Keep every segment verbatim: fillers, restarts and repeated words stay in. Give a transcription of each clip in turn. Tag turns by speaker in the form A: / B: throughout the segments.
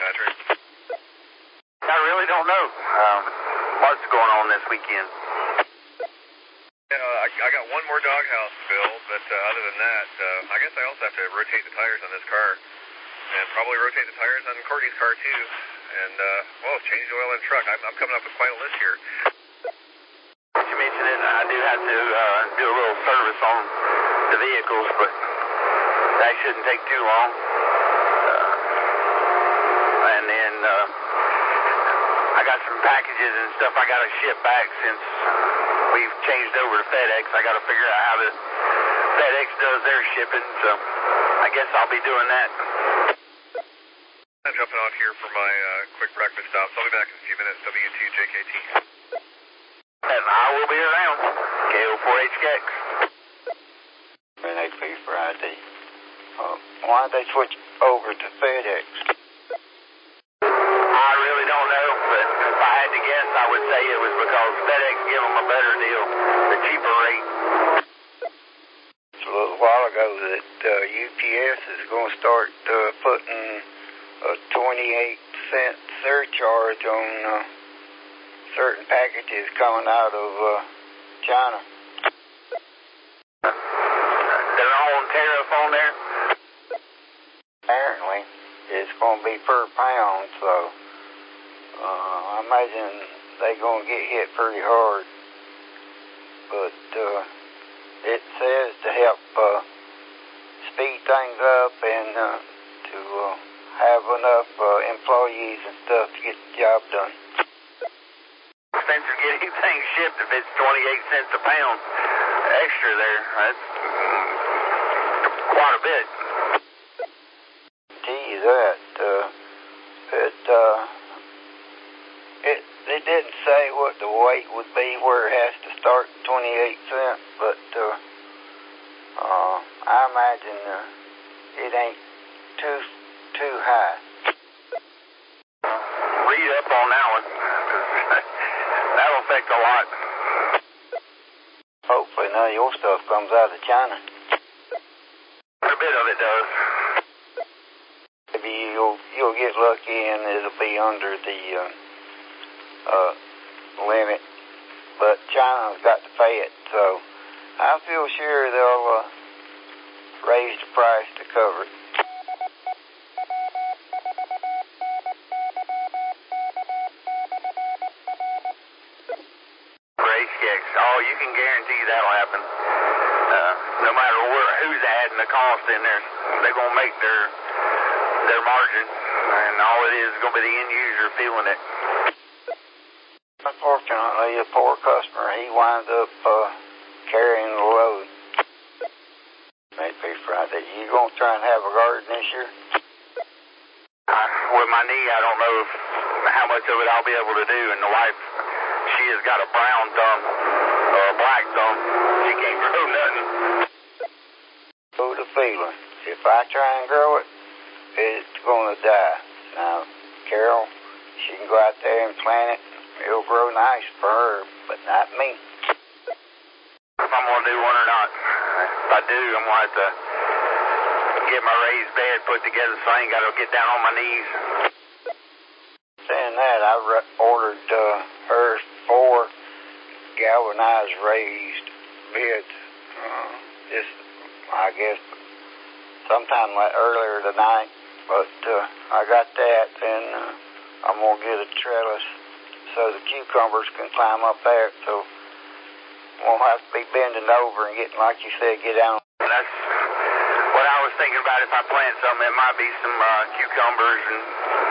A: Patrick?
B: I really don't know. Um, what's going on this weekend?
A: Yeah, I, I got one more doghouse build, but uh, other than that, uh, I guess I also have to rotate the tires on this car. And probably rotate the tires on Courtney's car, too. And, uh, well, change the oil in the truck. I'm, I'm coming up with quite a list here.
B: You mentioned it, I do have to uh, do a little service on the vehicles, but that shouldn't take too long. Uh, and then uh, I got some packages and stuff I got to ship back since we've changed over to FedEx. I got to figure out how the FedEx does their shipping, so I guess I'll be doing that.
A: I'm jumping off here for my uh, quick breakfast stop. So I'll be back in a few minutes. W two J K T.
B: And I will be around. K O four H K X.
C: N A P Friday. Uh, why did they switch over to FedEx?
B: I really don't know, but if I had to guess, I would say it was because FedEx gave them a better deal, a cheaper rate.
C: It's a little while ago that uh, U P S is going to start uh, putting a twenty-eight cent surcharge on uh, certain packages coming out of uh, China.
B: Their own tariff on there?
C: Apparently, it's going to be per pound, so uh, I imagine they're going to get hit pretty hard. But uh, it says to help uh, speed things up and uh, to uh, have enough uh, employees and stuff to get the job done.
B: Expensive to get anything shipped if it's twenty-eight cents a pound extra there. That's quite a bit.
C: Tell you that, uh, it, uh, it, it didn't say what the weight would be where it has to start twenty-eight cents, but uh, uh, I imagine uh, it ain't too too high.
B: Read up on that one. That'll affect a lot.
C: Hopefully none of your stuff comes out of China.
B: A bit of it does.
C: Maybe you'll you'll get lucky and it'll be under the uh, uh, limit, but China's got to pay it, so I feel sure they'll uh, raise the price to cover it.
B: Oh, you can guarantee that'll happen. Uh, no matter where, who's adding the cost in there, they're going to make their their margin, and all it is is going to be the end user feeling it.
C: Unfortunately, a poor customer, he winds up uh, carrying the load. Maybe Friday. You going to try and have a garden this year?
B: Uh, with my knee, I don't know if, how much of it I'll be able to do, and the wife, she has got a brown thumb, or a black thumb. She can't grow nothing.
C: Know the feeling. If I try and grow it, it's going to die. Now, Carol, she can go out there and plant it. It'll grow nice for her, but not me.
B: If I'm going to do one or not. If I do, I'm going to have to get my raised bed put together so I ain't got to get down on my knees.
C: Saying that, I ordered uh, her four galvanized raised beds. Uh, just, I guess, sometime like earlier tonight. But uh, I got that, and uh, I'm going to get a trellis so the cucumbers can climb up there. So won't have to be bending over and getting, like you said, get down.
B: That's what I was thinking about. If I plant something, it might be some uh, cucumbers and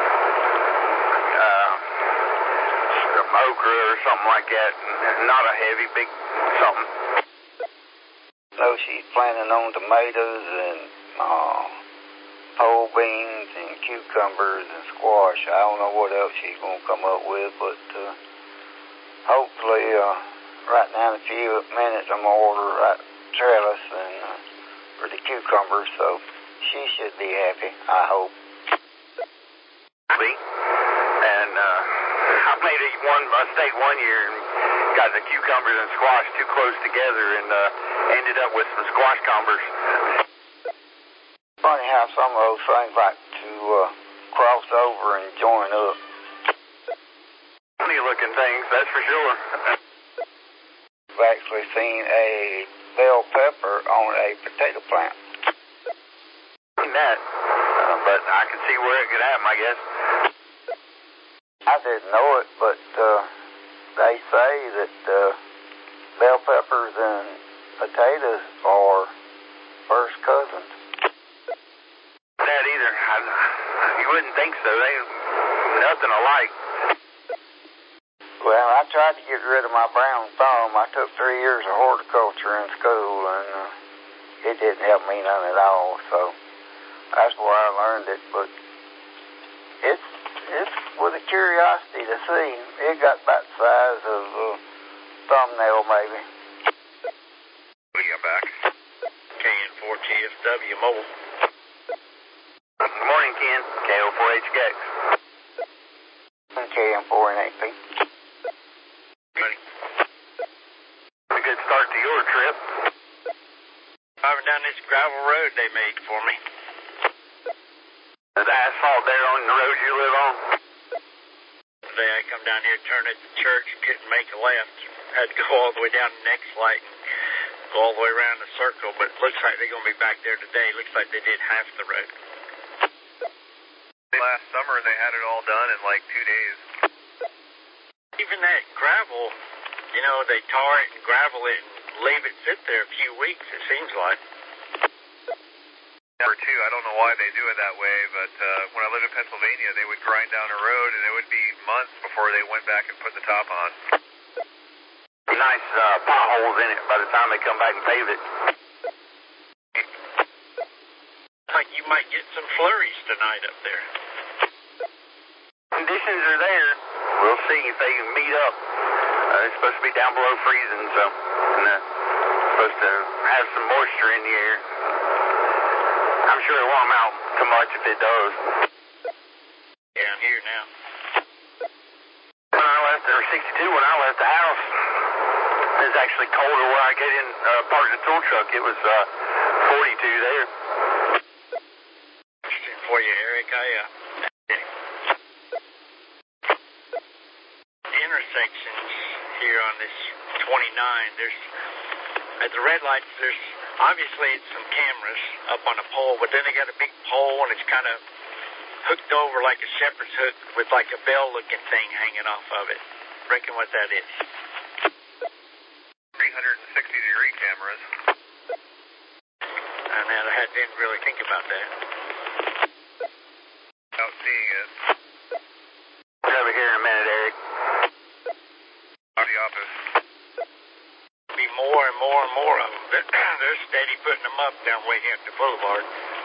B: uh, some okra or something like that. Not a heavy, big something.
C: So she's planning on tomatoes and uh, pole beans and cucumbers and squash. I don't know what else she's going to come up with, but uh, hopefully uh, right now in a few minutes I'm going to order right trellis and uh, for the cucumbers, so she should be happy, I hope.
B: See? And uh, I made a one mistake one year and got the cucumbers and squash too close together and uh, ended up with some squash combers.
C: Funny how some of those things like to uh, cross over over and join up.
B: Funny looking things, that's for sure.
C: I've actually seen a bell pepper on a potato plant.
B: Seen that, uh, but I can see where it could happen, I guess.
C: I didn't know it, but uh, they say that uh, bell peppers and potatoes are first cousins.
B: That either. I, you wouldn't think so. They nothing alike.
C: Well, I tried to get rid of my brown thumb. I took three years of horticulture in school, and uh, it didn't help me none at all. So that's where I learned it. But it's it's with a curiosity to see. It got about the size of a thumbnail, maybe.
A: We got back.
B: K N four T S W mobile. Good morning, Ken. K O four H K X.
C: K N four N eight P.
B: A good start to your trip. Driving down this gravel road they made for me. There's asphalt there on the road you live on. Today I come down here, turn at the church, couldn't make a left. Had to go all the way down the next light and go all the way around the circle, but it looks like they're going to be back there today. Looks like they did half the road.
A: Last summer they had it all done in like two days.
B: Even that gravel, you know, they tar it and gravel it and leave it sit there a few weeks, it seems like.
A: Number two, I don't know why they do it that way, but uh, when I lived in Pennsylvania, they would grind down a road and it would be months before they went back and put the top on.
B: Nice uh, potholes in it by the time they come back and pave it. Like you might get some flurries tonight up there. Conditions are there. We'll see if they can meet up. Uh, it's supposed to be down below freezing, so and, uh, supposed to have some moisture in the air. I'm sure it won't amount too much if it does. Yeah, I'm here now. When I left, there was sixty-two when I left the house. It was actually colder where I get in, uh, parked the tool truck. It was uh, forty-two there. Question for you, Eric. I, uh, intersections here on this twenty-nine, there's, at the red lights, there's, obviously it's some cameras up on a pole, but then they got a big pole and it's kind of hooked over like a shepherd's hook with like a bell-looking thing hanging off of it. Reckon what that is?
A: three hundred sixty degree cameras.
B: And then I didn't really think about that.
A: Without seeing it.
B: We're over here in a minute, Eric.
A: Out of the office.
B: Be more and more and more of them. They're steady putting them up down way here at the boulevard.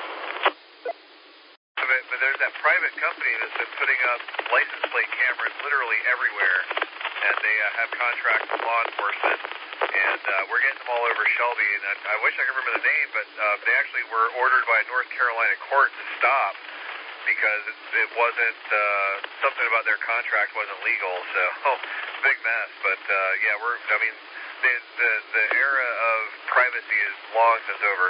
A: But, but there's that private company that's been putting up license plate cameras literally everywhere, and they uh, have contracts with law enforcement, and uh, we're getting them all over Shelby, and I, I wish I could remember the name, but uh, they actually were ordered by a North Carolina court to stop because it, it wasn't, uh, something about their contract wasn't legal, so big mess, but uh, yeah, we're, I mean, the, the, the era of privacy is long since over.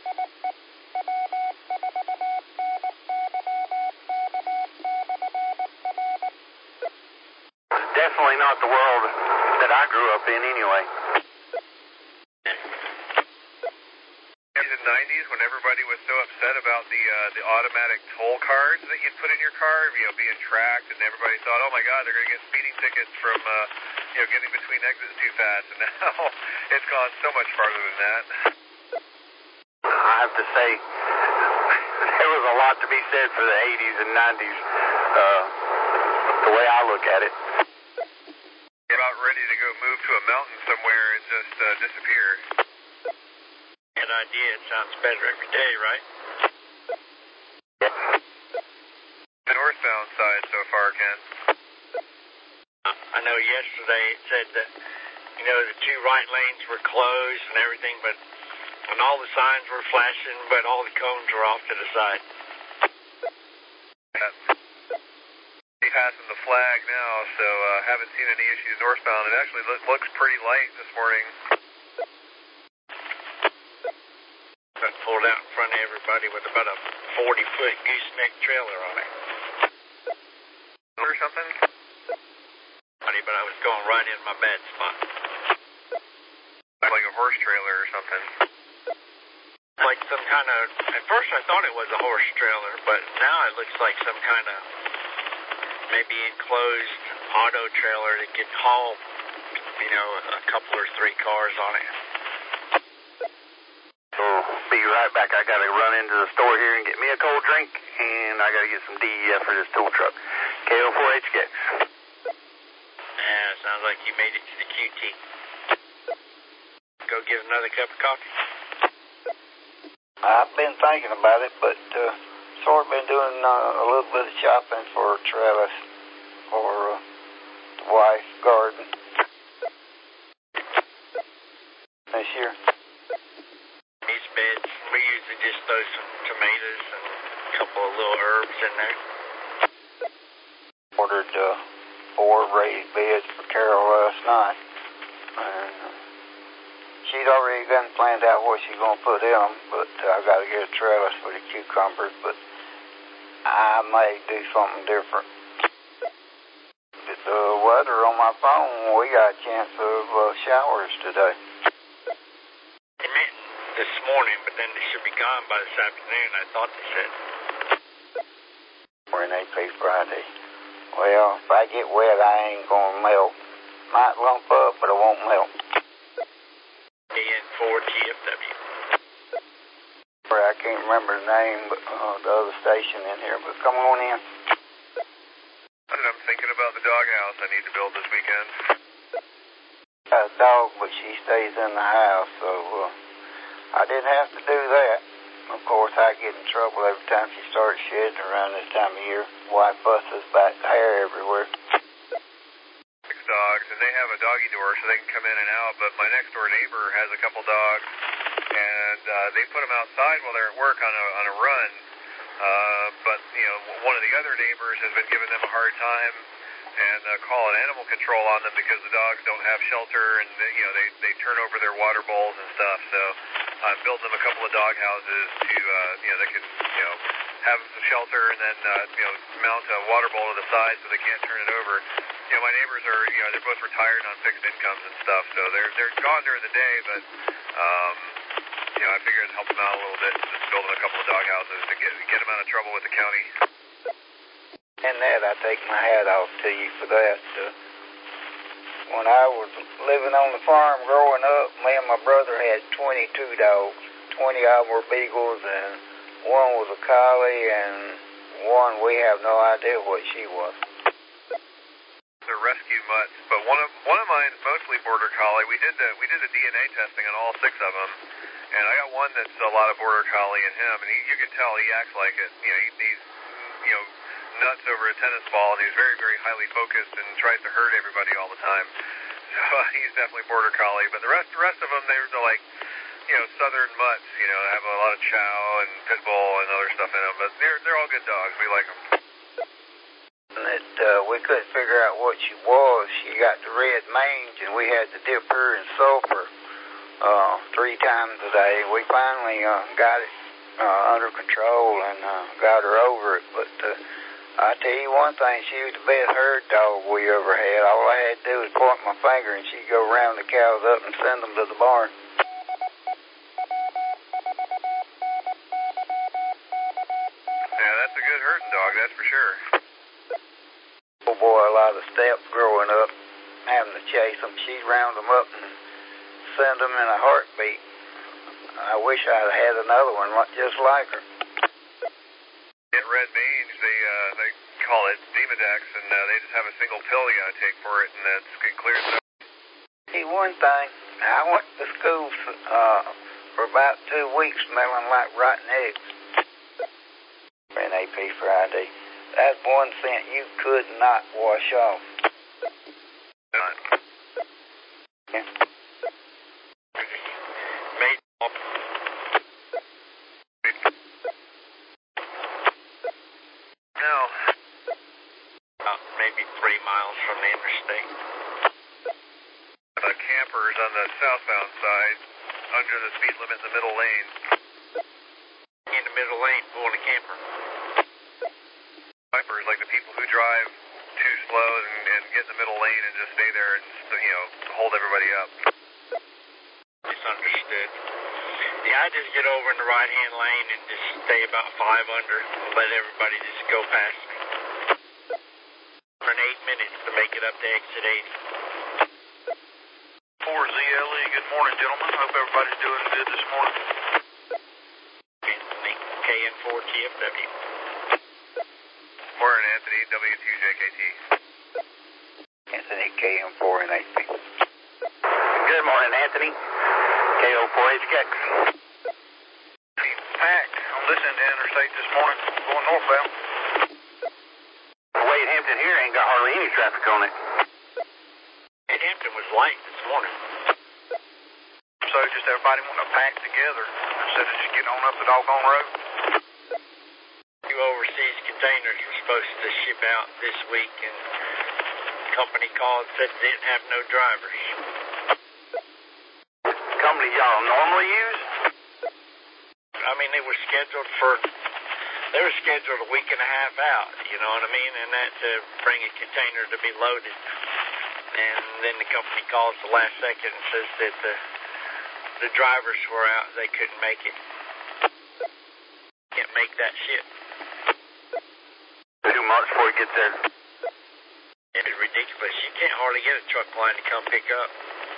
B: Definitely not the world that I grew up in anyway.
A: In the nineties, when everybody was so upset about the uh, the automatic toll cards that you'd put in your car, you know, being tracked, and everybody thought, oh my God, they're going to get speeding tickets from, uh, you know, getting between exits too fast, and now it's gone so much farther than that.
B: I have to say, there was a lot to be said for the eighties and nineties, uh, the way I look at it.
A: You're about ready to go move to a mountain somewhere and just uh, disappear.
B: Good idea. It sounds better every day, right?
A: Yeah. The northbound side so far, Ken.
B: I know yesterday it said that, you know, the two right lanes were closed and everything, but and all the signs were flashing, but all the cones were off to the side.
A: Yeah. Passing the flag now, so uh, haven't seen any issues northbound. It actually lo looks pretty light this morning.
B: Got pulled out in front of everybody with about a forty foot gooseneck trailer on it.
A: or something?
B: Funny, but I was going right in my bad spot.
A: Like a horse trailer or something.
B: Like some kind of, at first I thought it was a horse trailer, but now it looks like some kind of maybe enclosed auto trailer that could haul, you know, a couple or three cars on it. So, be right back. I got to run into the store here and get me a cold drink, and I got to get some D E F for this tool truck. K O four H K X. Yeah, sounds like you made it to the Q T. Go get another cup of coffee.
C: I've been thinking about it, but uh, sort of been doing uh, a little bit of shopping for a trellis for uh, the wife's garden this year.
B: These beds, we usually just throw some tomatoes and a couple of little herbs in there.
C: Ordered uh, four raised beds for Carol last night. And uh, she'd already done planned out what she's going to put in them, but uh, I got to get a trellis for the cucumbers, but I may do something different. With the weather on my phone, we got a chance of uh, showers today.
B: They meant this morning, but then they should be gone by this afternoon, I thought they said.
C: We're in A P Friday. Well, if I get wet, I ain't going to melt. Might lump up, but I won't melt.
B: A N four T F W.
C: I can't remember the name, but uh, the other station in here, but come on in.
A: I'm thinking about the doghouse I need to build this weekend.
C: Got a dog, but she stays in the house, so uh, I didn't have to do that. Of course, I get in trouble every time she starts shedding around this time of year. Wife busses back hair everywhere.
A: Six dogs, and they have a doggy door so they can come in and out, but my next door neighbor has a couple dogs, and uh, they put them outside while they're at work on a, on a run, uh, but, you know, one of the other neighbors has been giving them a hard time and uh, calling animal control on them because the dogs don't have shelter, and, they, you know, they, they turn over their water bowls and stuff, so I'm building them a couple of dog houses to, uh, you know, they can, you know, have some shelter and then, uh, you know, mount a water bowl to the side so they can't turn it over. You know, my neighbors are, you know, they're both retired on fixed incomes and stuff, so they're they're gone during the day, but, um, you know, I figured I'd help them out a little bit, just build them a couple of dog houses to get get them out of trouble with the county.
C: And that, I take my hat off to you for that. Uh, when I was living on the farm growing up, me and my brother had twenty-two dogs. twenty of them were beagles, and one was a collie, and one we have no idea what she was.
A: The rescue mutts, but one of one of mine's mostly border collie. We did the we did the D N A testing on all six of them, and I got one that's a lot of border collie in him, and he, you can tell he acts like it. You know, he, he's you know nuts over a tennis ball, and he's very very highly focused and tries to hurt everybody all the time. So uh, he's definitely border collie. But the rest the rest of them, they're, they're like you know southern mutts. You know, have a lot of chow and pit bull and other stuff in them, but they're they're all good dogs. We like them.
C: That uh, we couldn't figure out what she was. She got the red mange, and we had to dip her in sulfur uh, three times a day. We finally uh, got it uh, under control and uh, got her over it. But uh, I tell you one thing, she was the best herd dog we ever had. All I had to do was point my finger, and she'd go round the cows up and send them to the barn.
A: Yeah, that's a good herding dog, that's for sure.
C: Oh boy, a lot of steps growing up, having to chase them. She'd round them up and send them in a heartbeat. I wish I'd had another one just like her.
A: In red mange, they uh, they call it Demodex, and uh, they just have a single pill you gotta take for it, and that's it clears it up.
C: See, one thing, I went to school uh, for about two weeks smelling like rotten eggs. In A P Friday. That's one scent you could not wash off.
A: None.
C: Yeah.
B: Mate.
A: No.
B: Uh, maybe three miles from the interstate.
A: The campers on the southbound side, under the speed limit in the middle lane.
B: In the middle lane, pulling a camper.
A: Vipers, like the people who drive too slow and, and get in the middle lane and just stay there and, you know, hold everybody up.
D: Misunderstood. Yeah, I just get over in the right-hand lane and just stay about five under and let everybody just go past me. For an eight minutes to make it up to exit eighty.
E: four Z L E, good morning, gentlemen. Hope everybody's doing good this morning.
D: Anthony, K N four T F W.
A: Morning, Anthony, W two J K T.
C: Anthony, K M four N A P.
B: Good morning, Anthony. K O four H K X.
E: Packed on this end of the interstate this morning, going northbound.
B: Wade Hampton here ain't got hardly any traffic on it.
D: Wade Hampton was light this morning.
E: So just everybody wanting to pack together instead of just getting on up the doggone road.
D: Two overseas containers were supposed to ship out this week, and the company called and said they didn't have no drivers.
B: Company y'all normally use?
D: I mean, they were scheduled for, they were scheduled a week and a half out, you know what I mean? And that to bring a container to be loaded. And then the company calls the last second and says that the, the drivers were out, they couldn't make it. Can't make that ship.
B: Two months before it gets there.
D: It is ridiculous. You can't hardly get a truck line to come pick up.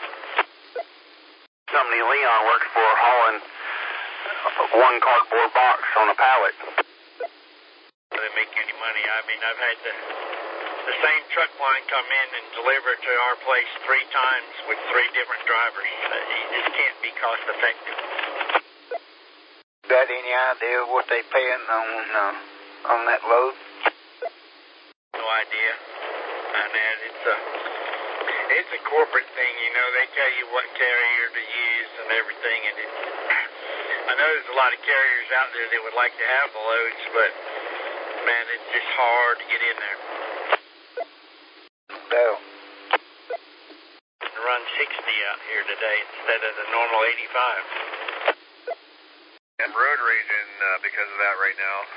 B: Company Leon works for hauling one cardboard box on a pallet.
D: They didn't make any money. I mean, I've had the, the same truck line come in and deliver to our place three times with three different drivers. Uh, you just can't be cost effective.
C: Got any idea what they paying on uh, on that load?
D: No idea. And that it's a it's a corporate thing, you know. They tell you what carrier to use and everything, and it's. I know there's a lot of carriers out there that would like to have the loads, but man, it's just hard to get in there.
C: No.
D: Run sixty out here today instead of the normal eighty-five.
A: And road raging uh, because of that right now.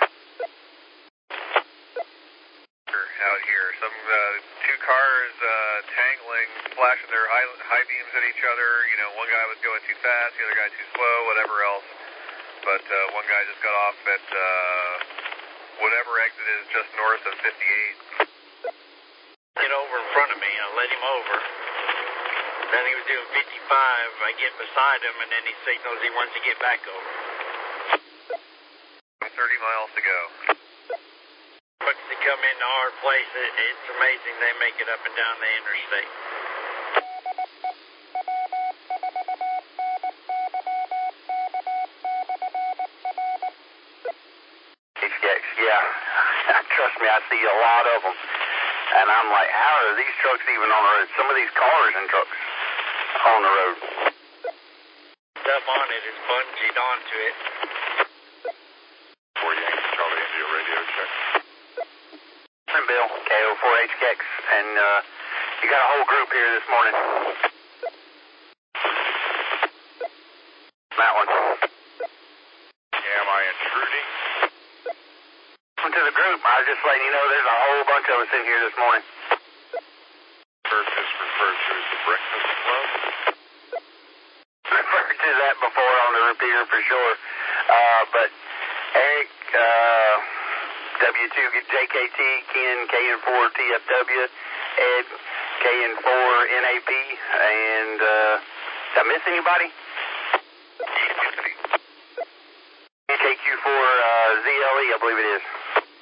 A: Out here, some uh, two cars uh, tangling, flashing their high, high beams at each other. You know, one guy was going too fast, the other guy too slow, whatever else. But uh, one guy just got off at uh, whatever exit is just north of fifty-eight.
D: Get over in front of me. I let him over. Then he was doing fifty-five. I get beside him, and then he signals he wants to get back over.
A: thirty miles to go.
D: Trucks that come into our place, it, it's amazing they make it up and down the interstate.
B: Yeah, trust me, I see a lot of them. And I'm like, how are these trucks even on the road? Some of these cars and trucks on the road.
D: Stuff on it is bungeed onto it.
E: four Yankee Charlie India radio check.
B: I'm Bill, K O four H K X, and uh, you got a whole group here this morning. That one.
E: Yeah, am I intruding?
B: To the group, I was just letting you know there's a whole bunch of us in here this morning.
E: First is referred to as the Breakfast Club.
B: Referred to that before on the repeater for sure. Uh, but Eric, uh, W two J K T, Ken, K N four T F W, Ed, K N four N A P, and uh, did I miss anybody? K Q four uh, Z L E, I believe it is.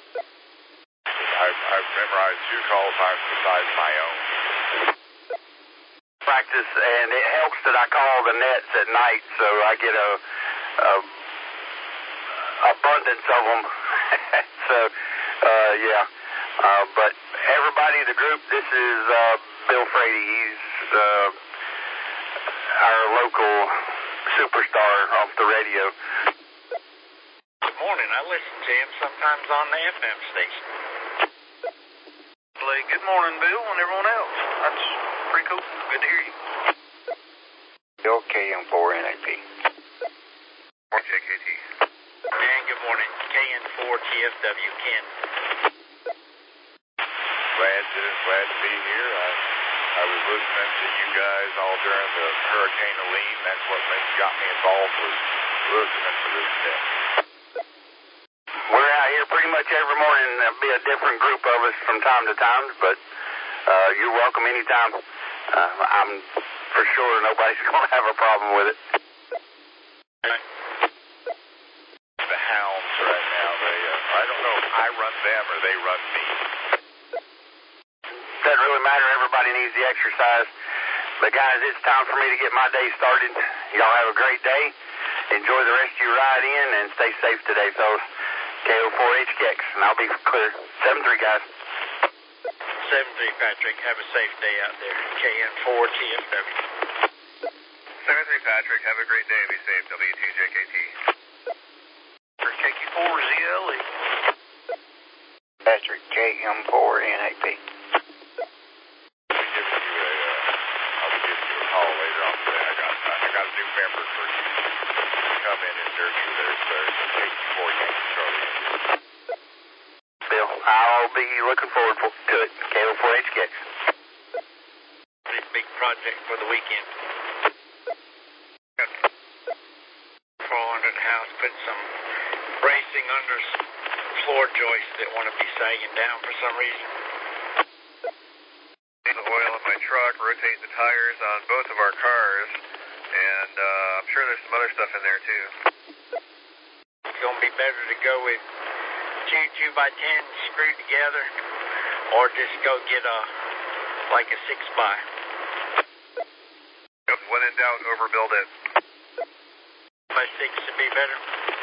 E: I've, I've memorized two call times besides my own.
B: Practice, and it helps that I call the nets at night, so I get a, a abundance of them. so, uh, yeah. Uh, but everybody in the group, this is uh, Bill Frady. He's uh, our local superstar off the radio.
D: Good morning. I listen to him sometimes on the F M station.
E: Good morning, Bill, and everyone else. That's pretty cool. Good to hear you.
C: Bill, K M four N A P.
A: Or J K T.
D: And good morning. K N four T F W, Ken.
E: Glad to
F: President. Glad to be here. I, I was listening to you guys all during the Hurricane Helene. That's what made, got me involved, was listening to this stuff.
B: We're out here pretty much every morning. There'll be a different group of us from time to time, but uh, you're welcome anytime. Uh, I'm for sure nobody's going to have a problem with it.
F: The hounds right now, they, uh, I don't know if I run them or they run me.
B: Doesn't really matter. Everybody needs the exercise. But guys, it's time for me to get my day started. Y'all have a great day. Enjoy the rest of your ride in and stay safe today, fellas. K O four H K X, and I'll be clear. seven three, guys.
D: seven three, Patrick. Have a safe day out there. K N four T F W.
A: seven three, Patrick. Have a great day. Be safe. W two J K T.
E: For K Q four Z L E.
C: Patrick, K M four N A P.
F: I'll be giving you a, uh, I'll be giving you a call later on today. I got, I got a new member for you to come in and interview there, sir. K Q four Yankee Charlie.
B: Bill, I'll be looking forward to it. K O four H K X.
D: Big, big project for the weekend. Crawl under the house, put some bracing under some floor joists that want to be sagging down for some reason.
A: Need the oil in my truck, rotate the tires on both of our cars, and uh, I'm sure there's some other stuff in there too.
D: It's going to be better to go with two two by tens screwed together, or just go get a like a six by.
A: Yep, when in doubt, overbuild it.
D: By six would be better.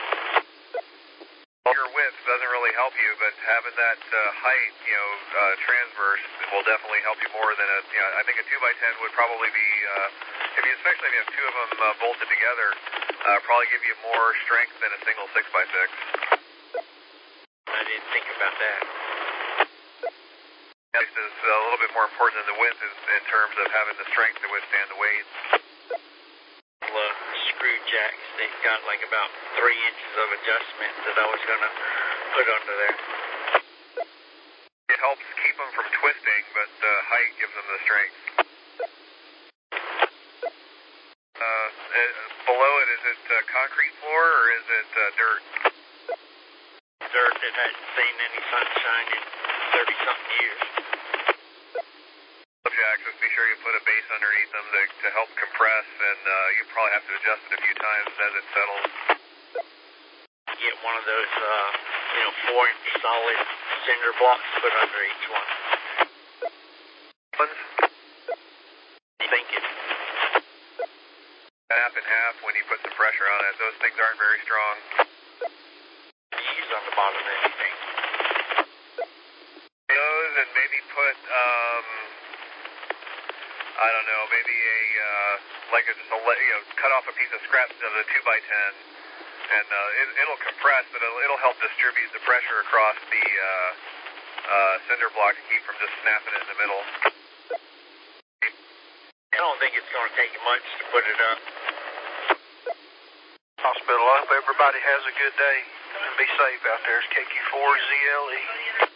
A: Your width doesn't really help you, but having that uh, height, you know, uh, transverse will definitely help you more than a, you know, I think a two by ten would probably be, uh, if you, especially if you have two of them uh, bolted together, uh, probably give you more strength than a single six by six.
D: I didn't think about that.
A: This is a little bit more important than the width is in terms of having the strength to withstand the weight.
D: Uh, screw jacks, they've got like about three inches of adjustment that I was going to put under there.
A: It helps keep them from twisting, but the height gives them the strength. Uh, it, below it, is it uh, concrete floor or is it uh, dirt?
D: Dirt that hasn't seen any sunshine in thirty something years.
A: Jacks, just be sure you put a base underneath them to, to help compress, and uh, you probably have to adjust it a few times as it settles.
D: Get one of those, uh, you know, four inch solid cinder blocks put under each one.
A: Ones?
D: Thinking.
A: Half and half when you put some pressure on it. Those things aren't very strong.
D: Use on the bottom of anything.
A: Those, and maybe put, um, I don't know, maybe a, uh, like a, just a, you know, cut off a piece of scrap of the two by ten, and uh, it, it'll compress, but it'll, it'll help distribute the pressure across the uh, uh, cinder block to keep from just snapping it in the middle.
D: I don't think it's going to take much to put it up.
E: Hospital, I hope everybody has a good day and be safe out there. It's K Q four Z L E.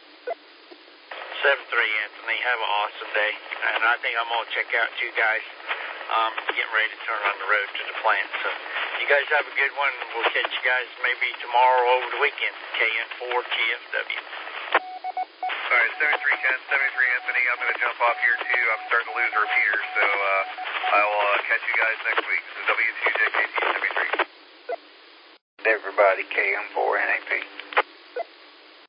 D: seven three, Anthony. Have an awesome day. And I think I'm going to check out you guys um, getting ready to turn on the road to the plant. So you guys have a good one. We'll catch you guys maybe tomorrow over the weekend. K N four T F W.
A: All right, seven three Ken, seven three Anthony. I'm going to jump off here too. I'm starting to lose repeaters, so uh, I will uh, catch you guys next week. This is W two J K T seventy-three.
C: Everybody, K M four N A P.